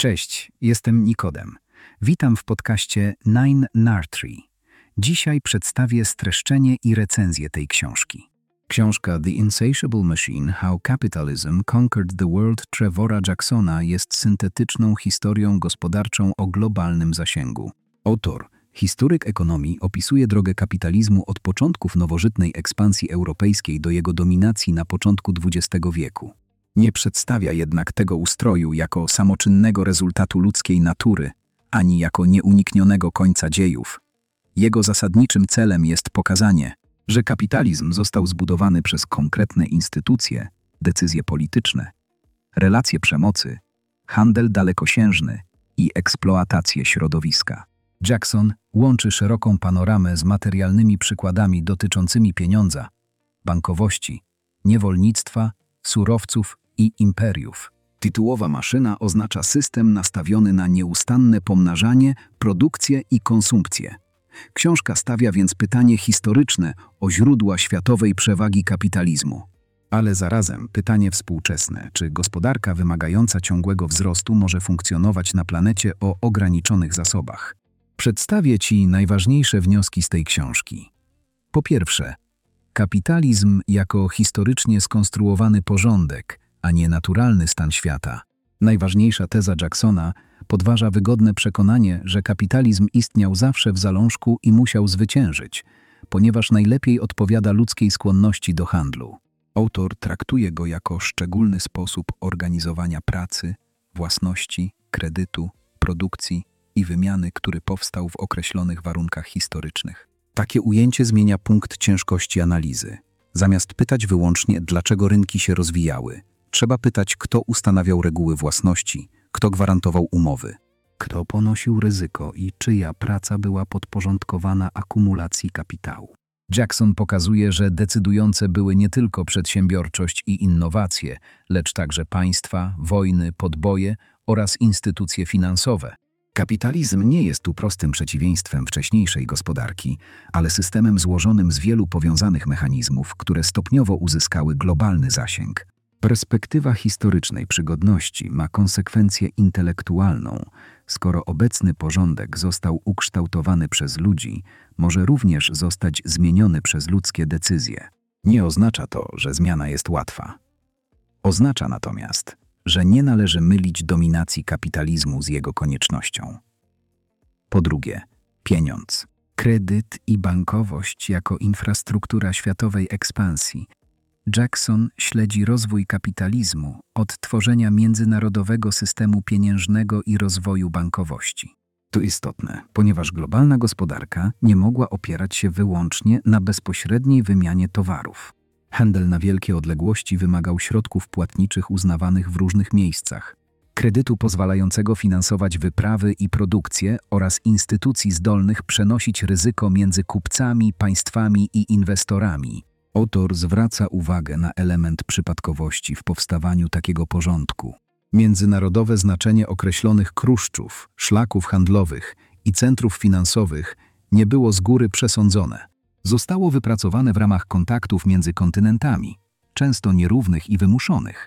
Cześć, jestem Nikodem. Witam w podcaście Nine Nartree. Dzisiaj przedstawię streszczenie i recenzję tej książki. Książka The Insatiable Machine – How Capitalism Conquered the World Trevora Jacksona jest syntetyczną historią gospodarczą o globalnym zasięgu. Autor, historyk ekonomii, opisuje drogę kapitalizmu od początków nowożytnej ekspansji europejskiej do jego dominacji na początku XX wieku. Nie przedstawia jednak tego ustroju jako samoczynnego rezultatu ludzkiej natury, ani jako nieuniknionego końca dziejów. Jego zasadniczym celem jest pokazanie, że kapitalizm został zbudowany przez konkretne instytucje, decyzje polityczne, relacje przemocy, handel dalekosiężny i eksploatację środowiska. Jackson łączy szeroką panoramę z materialnymi przykładami dotyczącymi pieniądza, bankowości, niewolnictwa, surowców i imperiów. Tytułowa maszyna oznacza system nastawiony na nieustanne pomnażanie, produkcję i konsumpcję. Książka stawia więc pytanie historyczne o źródła światowej przewagi kapitalizmu. Ale zarazem pytanie współczesne, czy gospodarka wymagająca ciągłego wzrostu może funkcjonować na planecie o ograniczonych zasobach? Przedstawię Ci najważniejsze wnioski z tej książki. Po pierwsze, kapitalizm jako historycznie skonstruowany porządek, a nie naturalny stan świata. Najważniejsza teza Jacksona podważa wygodne przekonanie, że kapitalizm istniał zawsze w zalążku i musiał zwyciężyć, ponieważ najlepiej odpowiada ludzkiej skłonności do handlu. Autor traktuje go jako szczególny sposób organizowania pracy, własności, kredytu, produkcji i wymiany, który powstał w określonych warunkach historycznych. Takie ujęcie zmienia punkt ciężkości analizy. Zamiast pytać wyłącznie, dlaczego rynki się rozwijały, trzeba pytać, kto ustanawiał reguły własności, kto gwarantował umowy, kto ponosił ryzyko i czyja praca była podporządkowana akumulacji kapitału. Jackson pokazuje, że decydujące były nie tylko przedsiębiorczość i innowacje, lecz także państwa, wojny, podboje oraz instytucje finansowe. Kapitalizm nie jest tu prostym przeciwieństwem wcześniejszej gospodarki, ale systemem złożonym z wielu powiązanych mechanizmów, które stopniowo uzyskały globalny zasięg. Perspektywa historycznej przygodności ma konsekwencję intelektualną. Skoro obecny porządek został ukształtowany przez ludzi, może również zostać zmieniony przez ludzkie decyzje. Nie oznacza to, że zmiana jest łatwa. Oznacza natomiast, że nie należy mylić dominacji kapitalizmu z jego koniecznością. Po drugie, pieniądz. Kredyt i bankowość jako infrastruktura światowej ekspansji. Jackson śledzi rozwój kapitalizmu od tworzenia międzynarodowego systemu pieniężnego i rozwoju bankowości. To istotne, ponieważ globalna gospodarka nie mogła opierać się wyłącznie na bezpośredniej wymianie towarów. Handel na wielkie odległości wymagał środków płatniczych uznawanych w różnych miejscach, kredytu pozwalającego finansować wyprawy i produkcję oraz instytucji zdolnych przenosić ryzyko między kupcami, państwami i inwestorami. Autor zwraca uwagę na element przypadkowości w powstawaniu takiego porządku. Międzynarodowe znaczenie określonych kruszczów, szlaków handlowych i centrów finansowych nie było z góry przesądzone. Zostało wypracowane w ramach kontaktów między kontynentami, często nierównych i wymuszonych.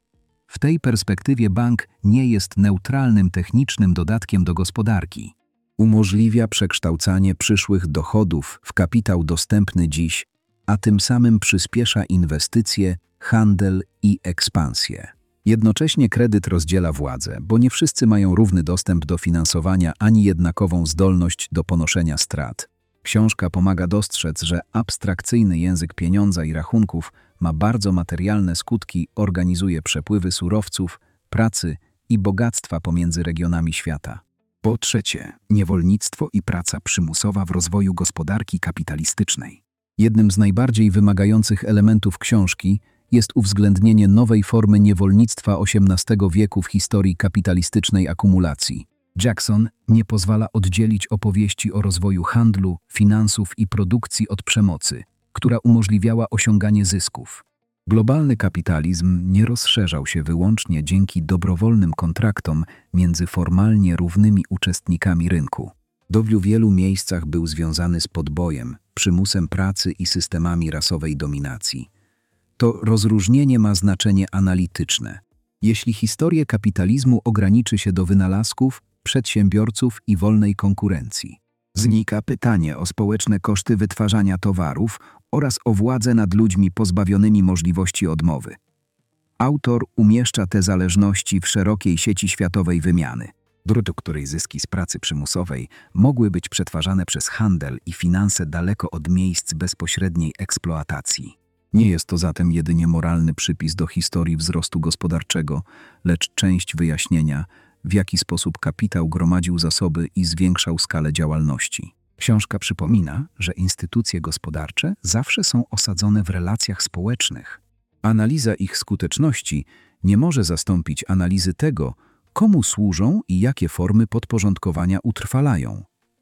W tej perspektywie bank nie jest neutralnym technicznym dodatkiem do gospodarki. Umożliwia przekształcanie przyszłych dochodów w kapitał dostępny dziś, a tym samym przyspiesza inwestycje, handel i ekspansję. Jednocześnie kredyt rozdziela władzę, bo nie wszyscy mają równy dostęp do finansowania ani jednakową zdolność do ponoszenia strat. Książka pomaga dostrzec, że abstrakcyjny język pieniądza i rachunków ma bardzo materialne skutki, organizuje przepływy surowców, pracy i bogactwa pomiędzy regionami świata. Po trzecie, niewolnictwo i praca przymusowa w rozwoju gospodarki kapitalistycznej. Jednym z najbardziej wymagających elementów książki jest uwzględnienie nowej formy niewolnictwa XVIII wieku w historii kapitalistycznej akumulacji. Jackson nie pozwala oddzielić opowieści o rozwoju handlu, finansów i produkcji od przemocy, która umożliwiała osiąganie zysków. Globalny kapitalizm nie rozszerzał się wyłącznie dzięki dobrowolnym kontraktom między formalnie równymi uczestnikami rynku. W wielu miejscach był związany z podbojem, przymusem pracy i systemami rasowej dominacji. To rozróżnienie ma znaczenie analityczne. Jeśli historię kapitalizmu ograniczy się do wynalazków, przedsiębiorców i wolnej konkurencji, znika pytanie o społeczne koszty wytwarzania towarów oraz o władzę nad ludźmi pozbawionymi możliwości odmowy. Autor umieszcza te zależności w szerokiej sieci światowej wymiany, do której zyski z pracy przymusowej mogły być przetwarzane przez handel i finanse daleko od miejsc bezpośredniej eksploatacji. Nie jest to zatem jedynie moralny przypis do historii wzrostu gospodarczego, lecz część wyjaśnienia, w jaki sposób kapitał gromadził zasoby i zwiększał skalę działalności. Książka przypomina, że instytucje gospodarcze zawsze są osadzone w relacjach społecznych. Analiza ich skuteczności nie może zastąpić analizy tego, komu służą i jakie formy podporządkowania utrwalają.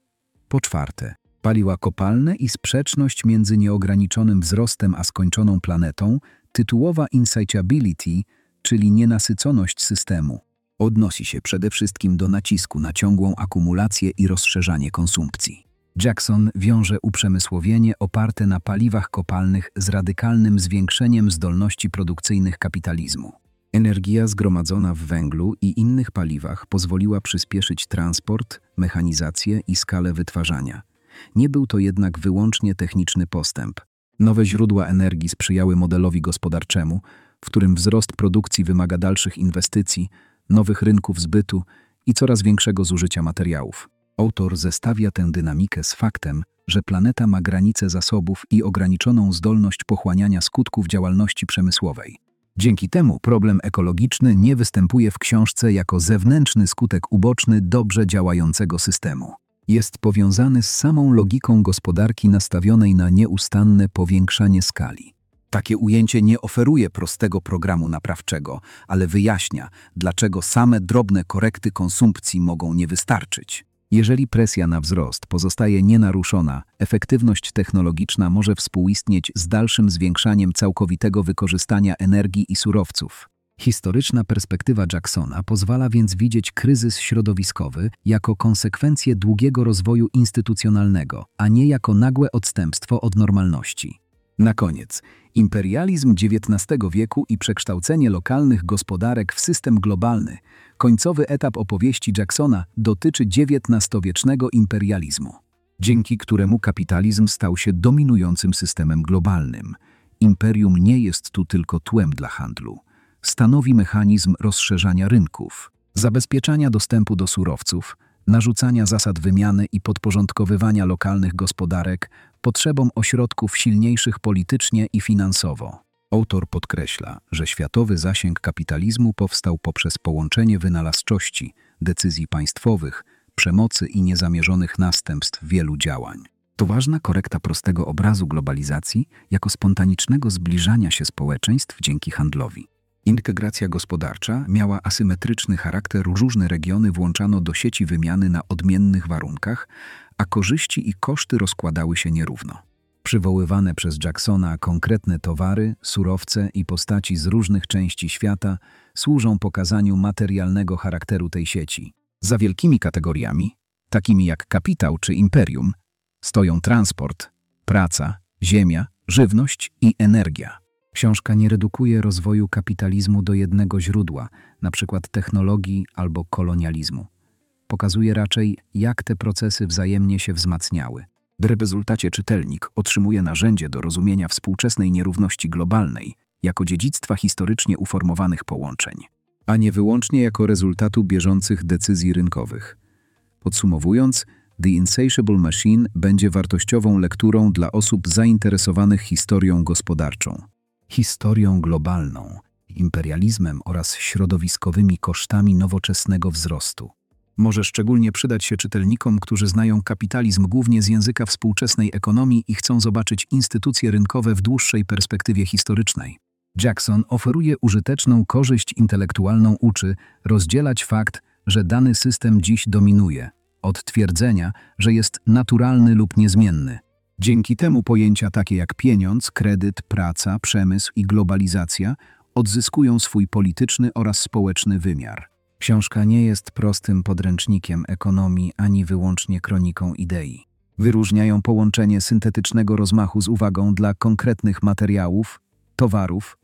Po czwarte, paliwa kopalne i sprzeczność między nieograniczonym wzrostem a skończoną planetą, tytułowa insatiability, czyli nienasyconość systemu, odnosi się przede wszystkim do nacisku na ciągłą akumulację i rozszerzanie konsumpcji. Jackson wiąże uprzemysłowienie oparte na paliwach kopalnych z radykalnym zwiększeniem zdolności produkcyjnych kapitalizmu. Energia zgromadzona w węglu i innych paliwach pozwoliła przyspieszyć transport, mechanizację i skalę wytwarzania. Nie był to jednak wyłącznie techniczny postęp. Nowe źródła energii sprzyjały modelowi gospodarczemu, w którym wzrost produkcji wymaga dalszych inwestycji, nowych rynków zbytu i coraz większego zużycia materiałów. Autor zestawia tę dynamikę z faktem, że planeta ma granice zasobów i ograniczoną zdolność pochłaniania skutków działalności przemysłowej. Dzięki temu problem ekologiczny nie występuje w książce jako zewnętrzny skutek uboczny dobrze działającego systemu. Jest powiązany z samą logiką gospodarki nastawionej na nieustanne powiększanie skali. Takie ujęcie nie oferuje prostego programu naprawczego, ale wyjaśnia, dlaczego same drobne korekty konsumpcji mogą nie wystarczyć. Jeżeli presja na wzrost pozostaje nienaruszona, efektywność technologiczna może współistnieć z dalszym zwiększaniem całkowitego wykorzystania energii i surowców. Historyczna perspektywa Jacksona pozwala więc widzieć kryzys środowiskowy jako konsekwencję długiego rozwoju instytucjonalnego, a nie jako nagłe odstępstwo od normalności. Na koniec, imperializm XIX wieku i przekształcenie lokalnych gospodarek w system globalny. Końcowy etap opowieści Jacksona dotyczy XIX-wiecznego imperializmu, dzięki któremu kapitalizm stał się dominującym systemem globalnym. Imperium nie jest tu tylko tłem dla handlu. Stanowi mechanizm rozszerzania rynków, zabezpieczania dostępu do surowców, narzucania zasad wymiany i podporządkowywania lokalnych gospodarek potrzebom ośrodków silniejszych politycznie i finansowo. Autor podkreśla, że światowy zasięg kapitalizmu powstał poprzez połączenie wynalazczości, decyzji państwowych, przemocy i niezamierzonych następstw wielu działań. To ważna korekta prostego obrazu globalizacji jako spontanicznego zbliżania się społeczeństw dzięki handlowi. Integracja gospodarcza miała asymetryczny charakter, różne regiony włączano do sieci wymiany na odmiennych warunkach, a korzyści i koszty rozkładały się nierówno. Przywoływane przez Jacksona konkretne towary, surowce i postaci z różnych części świata służą pokazaniu materialnego charakteru tej sieci. Za wielkimi kategoriami, takimi jak kapitał czy imperium, stoją transport, praca, ziemia, żywność i energia. Książka nie redukuje rozwoju kapitalizmu do jednego źródła, np. technologii albo kolonializmu. Pokazuje raczej, jak te procesy wzajemnie się wzmacniały. W rezultacie czytelnik otrzymuje narzędzie do rozumienia współczesnej nierówności globalnej jako dziedzictwa historycznie uformowanych połączeń, a nie wyłącznie jako rezultatu bieżących decyzji rynkowych. Podsumowując, The Insatiable Machine będzie wartościową lekturą dla osób zainteresowanych historią gospodarczą, historią globalną, imperializmem oraz środowiskowymi kosztami nowoczesnego wzrostu. Może szczególnie przydać się czytelnikom, którzy znają kapitalizm głównie z języka współczesnej ekonomii i chcą zobaczyć instytucje rynkowe w dłuższej perspektywie historycznej. Jackson oferuje użyteczną korzyść intelektualną, uczy rozdzielać fakt, że dany system dziś dominuje, od twierdzenia, że jest naturalny lub niezmienny. Dzięki temu pojęcia takie jak pieniądz, kredyt, praca, przemysł i globalizacja odzyskują swój polityczny oraz społeczny wymiar. Książka nie jest prostym podręcznikiem ekonomii ani wyłącznie kroniką idei. Wyróżniają połączenie syntetycznego rozmachu z uwagą dla konkretnych materiałów, towarów,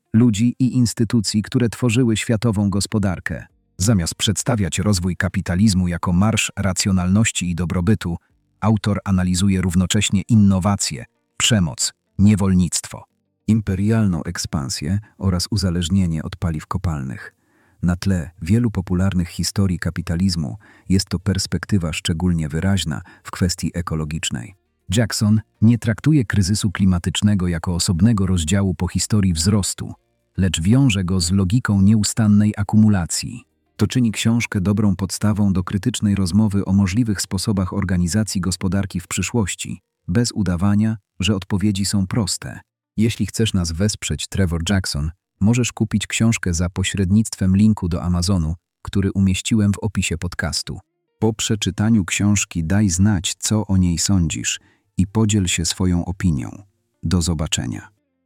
ludzi i instytucji, które tworzyły światową gospodarkę. Zamiast przedstawiać rozwój kapitalizmu jako marsz racjonalności i dobrobytu, autor analizuje równocześnie innowacje, przemoc, niewolnictwo, imperialną ekspansję oraz uzależnienie od paliw kopalnych. Na tle wielu popularnych historii kapitalizmu jest to perspektywa szczególnie wyraźna w kwestii ekologicznej. Jackson nie traktuje kryzysu klimatycznego jako osobnego rozdziału po historii wzrostu, lecz wiąże go z logiką nieustannej akumulacji. To czyni książkę dobrą podstawą do krytycznej rozmowy o możliwych sposobach organizacji gospodarki w przyszłości, bez udawania, że odpowiedzi są proste. Jeśli chcesz nas wesprzeć, Trevor Jackson, możesz kupić książkę za pośrednictwem linku do Amazonu, który umieściłem w opisie podcastu. Po przeczytaniu książki daj znać, co o niej sądzisz i podziel się swoją opinią. Do zobaczenia.